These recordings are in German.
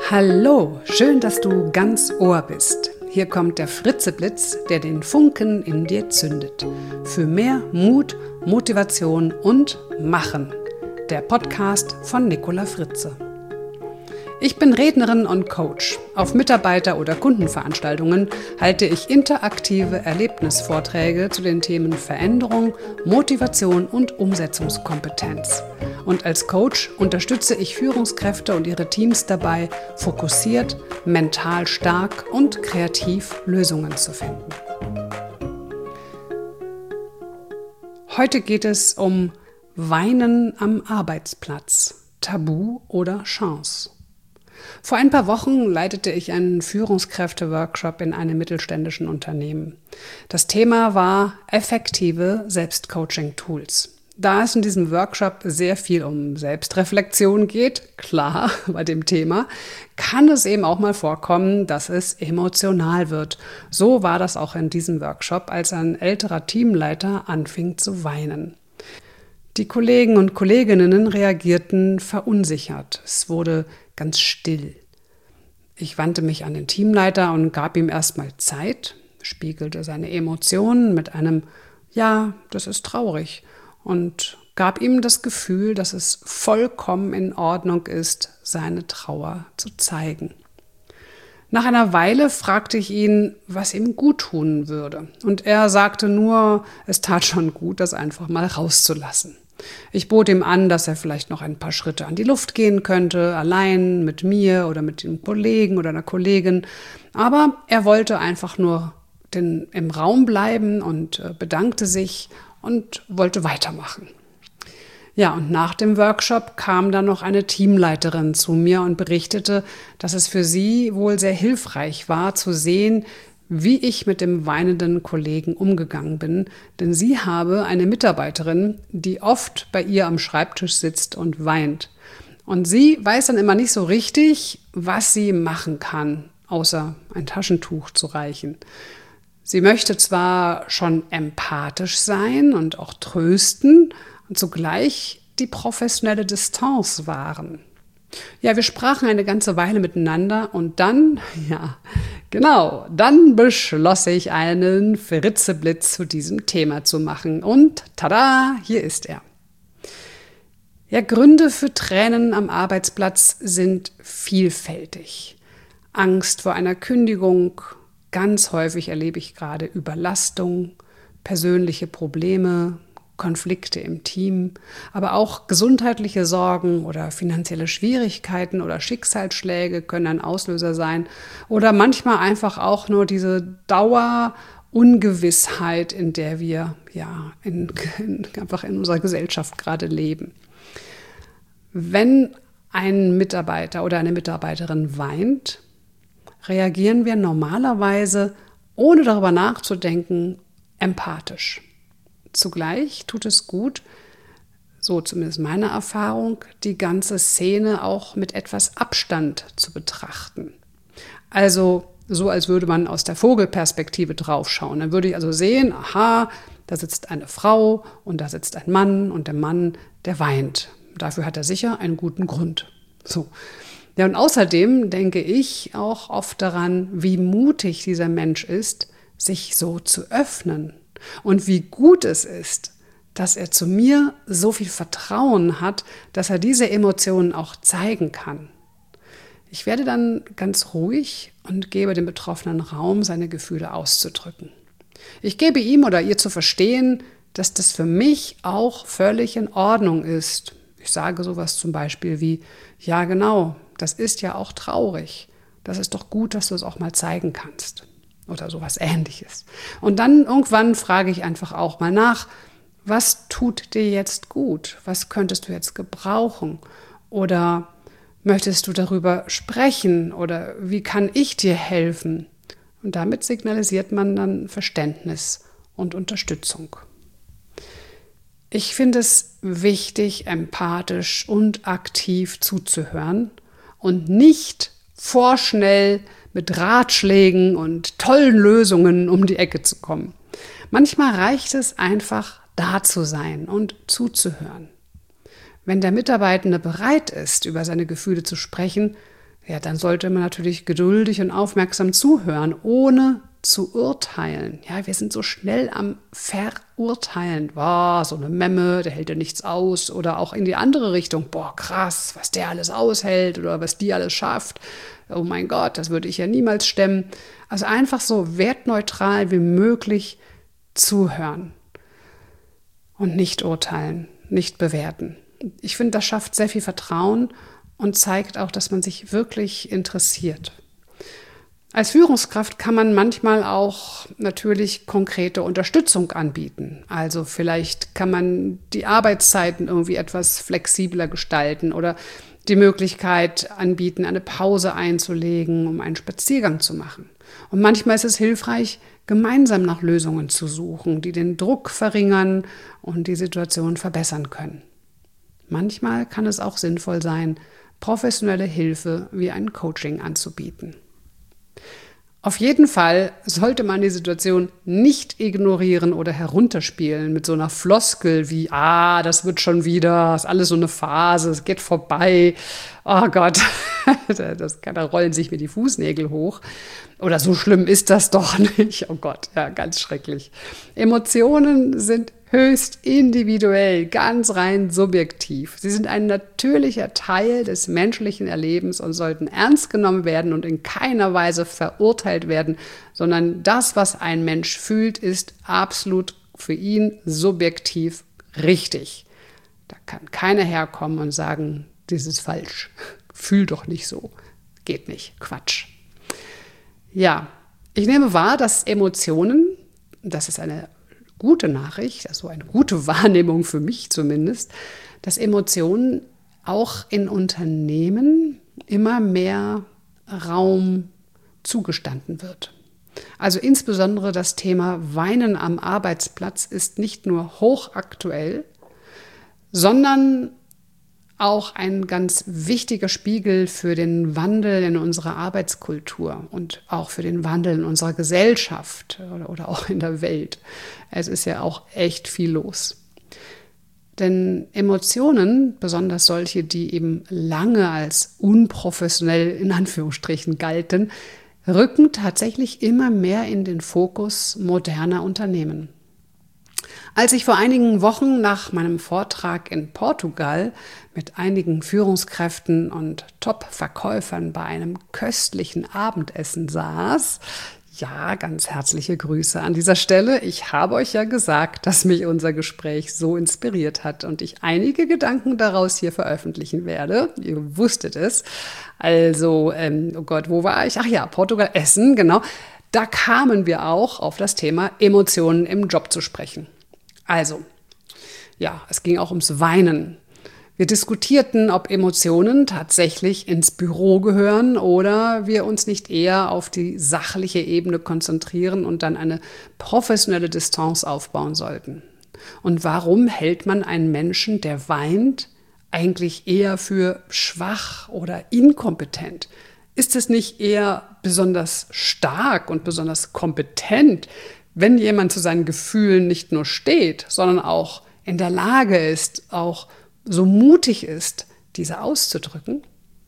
Hallo, schön, dass du ganz Ohr bist. Hier kommt der Fritzeblitz, der den Funken in dir zündet. Für mehr Mut, Motivation und Machen. Der Podcast von Nicola Fritze. Ich bin Rednerin und Coach. Auf Mitarbeiter- oder Kundenveranstaltungen halte ich interaktive Erlebnisvorträge zu den Themen Veränderung, Motivation und Umsetzungskompetenz. Und als Coach unterstütze ich Führungskräfte und ihre Teams dabei, fokussiert, mental stark und kreativ Lösungen zu finden. Heute geht es um Weinen am Arbeitsplatz, Tabu oder Chance. Vor ein paar Wochen leitete ich einen Führungskräfte-Workshop in einem mittelständischen Unternehmen. Das Thema war effektive Selbstcoaching-Tools. Da es in diesem Workshop sehr viel um Selbstreflexion geht, klar bei dem Thema, kann es eben auch mal vorkommen, dass es emotional wird. So war das auch in diesem Workshop, als ein älterer Teamleiter anfing zu weinen. Die Kollegen und Kolleginnen reagierten verunsichert. Es wurde ganz still. Ich wandte mich an den Teamleiter und gab ihm erstmal Zeit, spiegelte seine Emotionen mit einem „Ja, das ist traurig" und gab ihm das Gefühl, dass es vollkommen in Ordnung ist, seine Trauer zu zeigen. Nach einer Weile fragte ich ihn, was ihm gut tun würde. Und er sagte nur, es tat schon gut, das einfach mal rauszulassen. Ich bot ihm an, dass er vielleicht noch ein paar Schritte an die Luft gehen könnte, allein mit mir oder mit dem Kollegen oder einer Kollegin. Aber er wollte einfach nur im Raum bleiben und bedankte sich und wollte weitermachen. Ja, und nach dem Workshop kam dann noch eine Teamleiterin zu mir und berichtete, dass es für sie wohl sehr hilfreich war, zu sehen, wie ich mit dem weinenden Kollegen umgegangen bin, denn sie habe eine Mitarbeiterin, die oft bei ihr am Schreibtisch sitzt und weint. Und sie weiß dann immer nicht so richtig, was sie machen kann, außer ein Taschentuch zu reichen. Sie möchte zwar schon empathisch sein und auch trösten und zugleich die professionelle Distanz wahren. Ja, wir sprachen eine ganze Weile miteinander und dann beschloss ich, einen Fritzeblitz zu diesem Thema zu machen. Und tada, hier ist er. Ja, Gründe für Tränen am Arbeitsplatz sind vielfältig. Angst vor einer Kündigung, ganz häufig erlebe ich gerade Überlastung, persönliche Probleme, Konflikte im Team, aber auch gesundheitliche Sorgen oder finanzielle Schwierigkeiten oder Schicksalsschläge können ein Auslöser sein oder manchmal einfach auch nur diese Dauerungewissheit, in der wir einfach in unserer Gesellschaft gerade leben. Wenn ein Mitarbeiter oder eine Mitarbeiterin weint, reagieren wir normalerweise, ohne darüber nachzudenken, empathisch. Zugleich tut es gut, so zumindest meine Erfahrung, die ganze Szene auch mit etwas Abstand zu betrachten. Also so, als würde man aus der Vogelperspektive draufschauen. Dann würde ich also sehen, aha, da sitzt eine Frau und da sitzt ein Mann und der Mann, der weint. Dafür hat er sicher einen guten Grund. So. Ja, und außerdem denke ich auch oft daran, wie mutig dieser Mensch ist, sich so zu öffnen. Und wie gut es ist, dass er zu mir so viel Vertrauen hat, dass er diese Emotionen auch zeigen kann. Ich werde dann ganz ruhig und gebe dem Betroffenen Raum, seine Gefühle auszudrücken. Ich gebe ihm oder ihr zu verstehen, dass das für mich auch völlig in Ordnung ist. Ich sage sowas zum Beispiel wie, ja genau, das ist ja auch traurig. Das ist doch gut, dass du es auch mal zeigen kannst. Oder sowas Ähnliches. Und dann irgendwann frage ich einfach auch mal nach, was tut dir jetzt gut? Was könntest du jetzt gebrauchen? Oder möchtest du darüber sprechen? Oder wie kann ich dir helfen? Und damit signalisiert man dann Verständnis und Unterstützung. Ich finde es wichtig, empathisch und aktiv zuzuhören und nicht vorschnell mit Ratschlägen und tollen Lösungen um die Ecke zu kommen. Manchmal reicht es einfach, da zu sein und zuzuhören. Wenn der Mitarbeitende bereit ist, über seine Gefühle zu sprechen, ja, dann sollte man natürlich geduldig und aufmerksam zuhören, ohne zu urteilen. Ja, wir sind so schnell am Verurteilen. Boah, so eine Memme, der hält ja nichts aus. Oder auch in die andere Richtung. Boah, krass, was der alles aushält oder was die alles schafft. Oh mein Gott, das würde ich ja niemals stemmen. Also einfach so wertneutral wie möglich zuhören und nicht urteilen, nicht bewerten. Ich finde, das schafft sehr viel Vertrauen und zeigt auch, dass man sich wirklich interessiert. Als Führungskraft kann man manchmal auch natürlich konkrete Unterstützung anbieten. Also vielleicht kann man die Arbeitszeiten irgendwie etwas flexibler gestalten oder die Möglichkeit anbieten, eine Pause einzulegen, um einen Spaziergang zu machen. Und manchmal ist es hilfreich, gemeinsam nach Lösungen zu suchen, die den Druck verringern und die Situation verbessern können. Manchmal kann es auch sinnvoll sein, professionelle Hilfe wie ein Coaching anzubieten. Auf jeden Fall sollte man die Situation nicht ignorieren oder herunterspielen mit so einer Floskel wie, das wird schon wieder, ist alles so eine Phase, es geht vorbei. Oh Gott, da rollen sich mir die Fußnägel hoch. Oder so schlimm ist das doch nicht. Oh Gott, ja, ganz schrecklich. Emotionen sind höchst individuell, ganz rein subjektiv. Sie sind ein natürlicher Teil des menschlichen Erlebens und sollten ernst genommen werden und in keiner Weise verurteilt werden, sondern das, was ein Mensch fühlt, ist absolut für ihn subjektiv richtig. Da kann keiner herkommen und sagen, das ist falsch. Fühl doch nicht so. Geht nicht. Quatsch. Ja, ich nehme wahr, dass Emotionen, das ist eine gute Nachricht, also eine gute Wahrnehmung für mich zumindest, dass Emotionen auch in Unternehmen immer mehr Raum zugestanden wird. Also insbesondere das Thema Weinen am Arbeitsplatz ist nicht nur hochaktuell, sondern auch ein ganz wichtiger Spiegel für den Wandel in unserer Arbeitskultur und auch für den Wandel in unserer Gesellschaft oder auch in der Welt. Es ist ja auch echt viel los. Denn Emotionen, besonders solche, die eben lange als unprofessionell in Anführungsstrichen galten, rücken tatsächlich immer mehr in den Fokus moderner Unternehmen. Als ich vor einigen Wochen nach meinem Vortrag in Portugal mit einigen Führungskräften und Top-Verkäufern bei einem köstlichen Abendessen saß, ja, ganz herzliche Grüße an dieser Stelle. Ich habe euch ja gesagt, dass mich unser Gespräch so inspiriert hat und ich einige Gedanken daraus hier veröffentlichen werde. Ihr wusstet es. Also, oh Gott, wo war ich? Ach ja, Portugal, Essen, genau. Da kamen wir auch auf das Thema Emotionen im Job zu sprechen. Also, ja, es ging auch ums Weinen. Wir diskutierten, ob Emotionen tatsächlich ins Büro gehören oder wir uns nicht eher auf die sachliche Ebene konzentrieren und dann eine professionelle Distanz aufbauen sollten. Und warum hält man einen Menschen, der weint, eigentlich eher für schwach oder inkompetent? Ist es nicht eher besonders stark und besonders kompetent, wenn jemand zu seinen Gefühlen nicht nur steht, sondern auch in der Lage ist, auch so mutig ist, diese auszudrücken?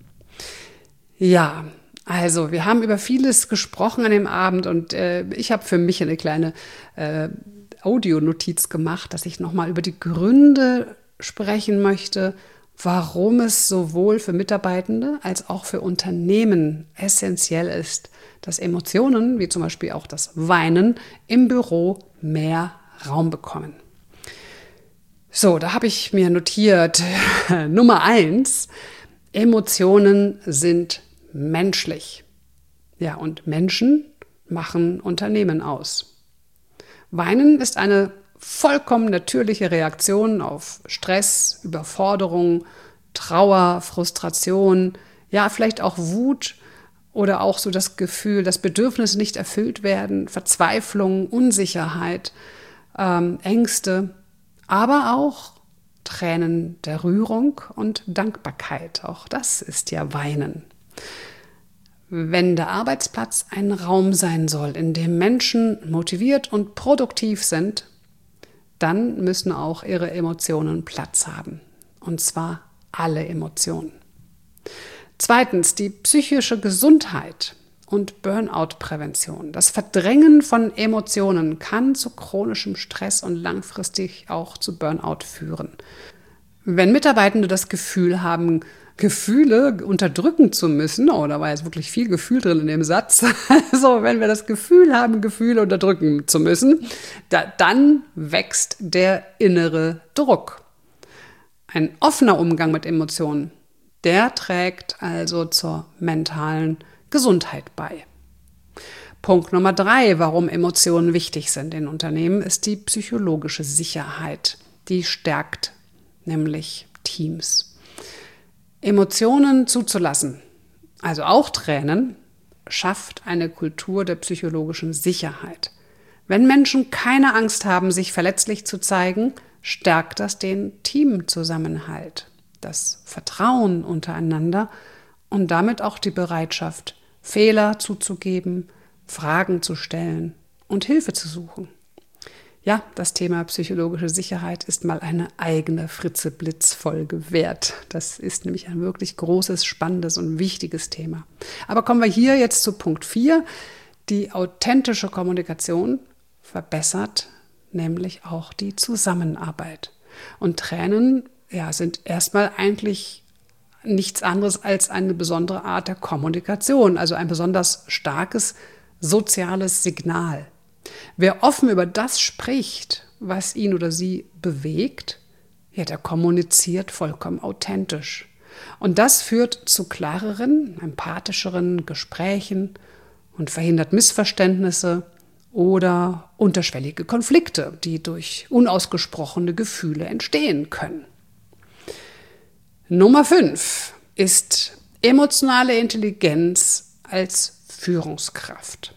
Ja, also wir haben über vieles gesprochen an dem Abend und ich habe für mich eine kleine Audionotiz gemacht, dass ich nochmal über die Gründe sprechen möchte, warum es sowohl für Mitarbeitende als auch für Unternehmen essentiell ist, dass Emotionen, wie zum Beispiel auch das Weinen, im Büro mehr Raum bekommen. So, da habe ich mir notiert, Nummer 1, Emotionen sind menschlich. Ja, und Menschen machen Unternehmen aus. Weinen ist eine vollkommen natürliche Reaktion auf Stress, Überforderung, Trauer, Frustration, ja, vielleicht auch Wut oder auch so das Gefühl, dass Bedürfnisse nicht erfüllt werden, Verzweiflung, Unsicherheit, Ängste, aber auch Tränen der Rührung und Dankbarkeit. Auch das ist ja Weinen. Wenn der Arbeitsplatz ein Raum sein soll, in dem Menschen motiviert und produktiv sind, dann müssen auch ihre Emotionen Platz haben. Und zwar alle Emotionen. Zweitens, die psychische Gesundheit und Burnout-Prävention. Das Verdrängen von Emotionen kann zu chronischem Stress und langfristig auch zu Burnout führen. Wenn Mitarbeitende das Gefühl haben, Gefühle unterdrücken zu müssen, oh, da war jetzt wirklich viel Gefühl drin in dem Satz, also wenn wir das Gefühl haben, Gefühle unterdrücken zu müssen, dann wächst der innere Druck. Ein offener Umgang mit Emotionen, der trägt also zur mentalen Gesundheit bei. Punkt Nummer 3, warum Emotionen wichtig sind in Unternehmen, ist die psychologische Sicherheit. Die stärkt nämlich Teams. Emotionen zuzulassen, also auch Tränen, schafft eine Kultur der psychologischen Sicherheit. Wenn Menschen keine Angst haben, sich verletzlich zu zeigen, stärkt das den Teamzusammenhalt, das Vertrauen untereinander und damit auch die Bereitschaft, Fehler zuzugeben, Fragen zu stellen und Hilfe zu suchen. Ja, das Thema psychologische Sicherheit ist mal eine eigene Fritze-Blitz-Folge wert. Das ist nämlich ein wirklich großes, spannendes und wichtiges Thema. Aber kommen wir hier jetzt zu Punkt 4. Die authentische Kommunikation verbessert nämlich auch die Zusammenarbeit. Und Tränen sind erstmal eigentlich nichts anderes als eine besondere Art der Kommunikation, also ein besonders starkes soziales Signal. Wer offen über das spricht, was ihn oder sie bewegt, der kommuniziert vollkommen authentisch. Und das führt zu klareren, empathischeren Gesprächen und verhindert Missverständnisse oder unterschwellige Konflikte, die durch unausgesprochene Gefühle entstehen können. Nummer 5 ist emotionale Intelligenz als Führungskraft.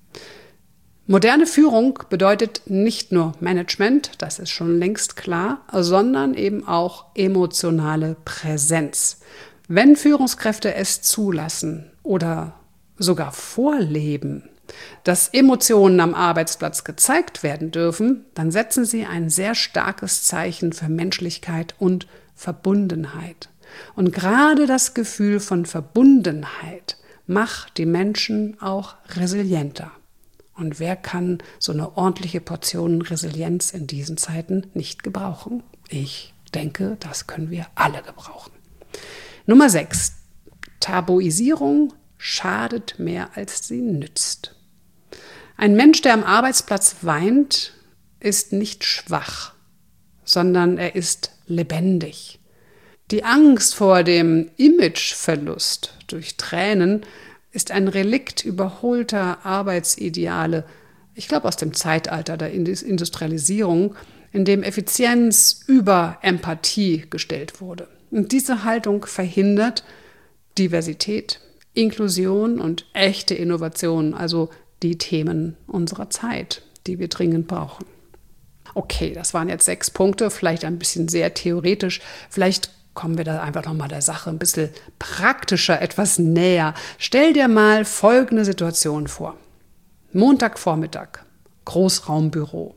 Moderne Führung bedeutet nicht nur Management, das ist schon längst klar, sondern eben auch emotionale Präsenz. Wenn Führungskräfte es zulassen oder sogar vorleben, dass Emotionen am Arbeitsplatz gezeigt werden dürfen, dann setzen sie ein sehr starkes Zeichen für Menschlichkeit und Verbundenheit. Und gerade das Gefühl von Verbundenheit macht die Menschen auch resilienter. Und wer kann so eine ordentliche Portion Resilienz in diesen Zeiten nicht gebrauchen? Ich denke, das können wir alle gebrauchen. Nummer 6. Tabuisierung schadet mehr, als sie nützt. Ein Mensch, der am Arbeitsplatz weint, ist nicht schwach, sondern er ist lebendig. Die Angst vor dem Imageverlust durch Tränen ist ein Relikt überholter Arbeitsideale, ich glaube aus dem Zeitalter der Industrialisierung, in dem Effizienz über Empathie gestellt wurde. Und diese Haltung verhindert Diversität, Inklusion und echte Innovation, also die Themen unserer Zeit, die wir dringend brauchen. Okay, das waren jetzt 6 Punkte, vielleicht ein bisschen sehr theoretisch, vielleicht kommen wir da einfach nochmal der Sache ein bisschen praktischer, etwas näher. Stell dir mal folgende Situation vor. Montagvormittag, Großraumbüro.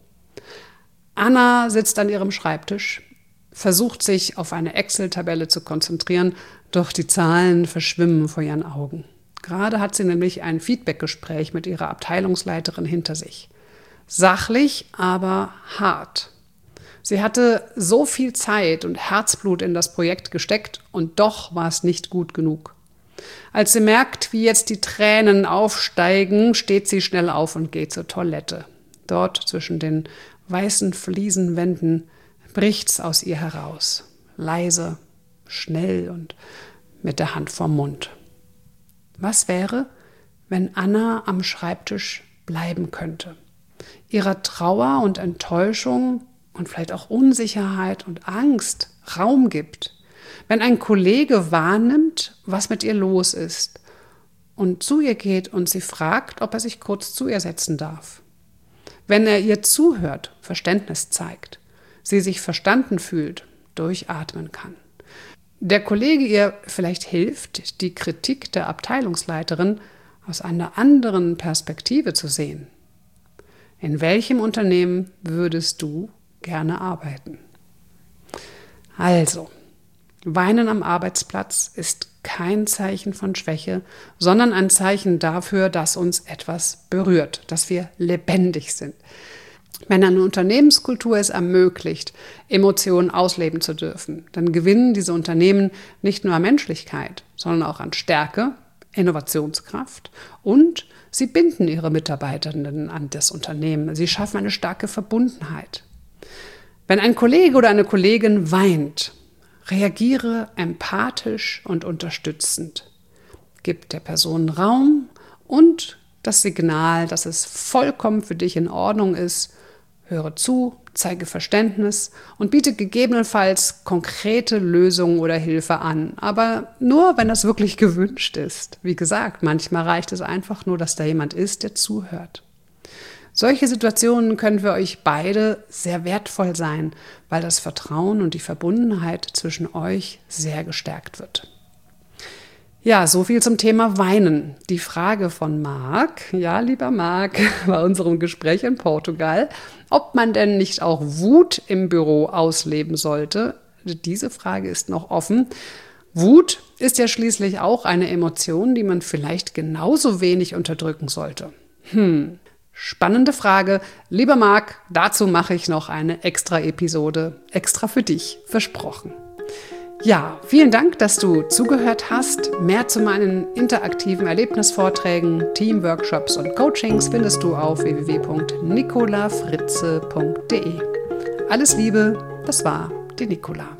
Anna sitzt an ihrem Schreibtisch, versucht sich auf eine Excel-Tabelle zu konzentrieren, doch die Zahlen verschwimmen vor ihren Augen. Gerade hat sie nämlich ein Feedbackgespräch mit ihrer Abteilungsleiterin hinter sich. Sachlich, aber hart. Sie hatte so viel Zeit und Herzblut in das Projekt gesteckt und doch war es nicht gut genug. Als sie merkt, wie jetzt die Tränen aufsteigen, steht sie schnell auf und geht zur Toilette. Dort zwischen den weißen Fliesenwänden bricht's aus ihr heraus. Leise, schnell und mit der Hand vorm Mund. Was wäre, wenn Anna am Schreibtisch bleiben könnte? Ihrer Trauer und Enttäuschung und vielleicht auch Unsicherheit und Angst Raum gibt. Wenn ein Kollege wahrnimmt, was mit ihr los ist und zu ihr geht und sie fragt, ob er sich kurz zu ihr setzen darf. Wenn er ihr zuhört, Verständnis zeigt, sie sich verstanden fühlt, durchatmen kann. Der Kollege ihr vielleicht hilft, die Kritik der Abteilungsleiterin aus einer anderen Perspektive zu sehen. In welchem Unternehmen würdest du gerne arbeiten? Also, Weinen am Arbeitsplatz ist kein Zeichen von Schwäche, sondern ein Zeichen dafür, dass uns etwas berührt, dass wir lebendig sind. Wenn eine Unternehmenskultur es ermöglicht, Emotionen ausleben zu dürfen, dann gewinnen diese Unternehmen nicht nur an Menschlichkeit, sondern auch an Stärke, Innovationskraft und sie binden ihre Mitarbeitenden an das Unternehmen. Sie schaffen eine starke Verbundenheit. Wenn ein Kollege oder eine Kollegin weint, reagiere empathisch und unterstützend. Gib der Person Raum und das Signal, dass es vollkommen für dich in Ordnung ist. Höre zu, zeige Verständnis und biete gegebenenfalls konkrete Lösungen oder Hilfe an. Aber nur, wenn das wirklich gewünscht ist. Wie gesagt, manchmal reicht es einfach nur, dass da jemand ist, der zuhört. Solche Situationen können für euch beide sehr wertvoll sein, weil das Vertrauen und die Verbundenheit zwischen euch sehr gestärkt wird. Ja, so viel zum Thema Weinen. Die Frage von Marc, ja, lieber Marc, bei unserem Gespräch in Portugal, ob man denn nicht auch Wut im Büro ausleben sollte. Diese Frage ist noch offen. Wut ist ja schließlich auch eine Emotion, die man vielleicht genauso wenig unterdrücken sollte. Spannende Frage. Lieber Marc, dazu mache ich noch eine extra Episode, extra für dich, versprochen. Ja, vielen Dank, dass du zugehört hast. Mehr zu meinen interaktiven Erlebnisvorträgen, Teamworkshops und Coachings findest du auf www.nicolafritze.de. Alles Liebe, das war die Nicola.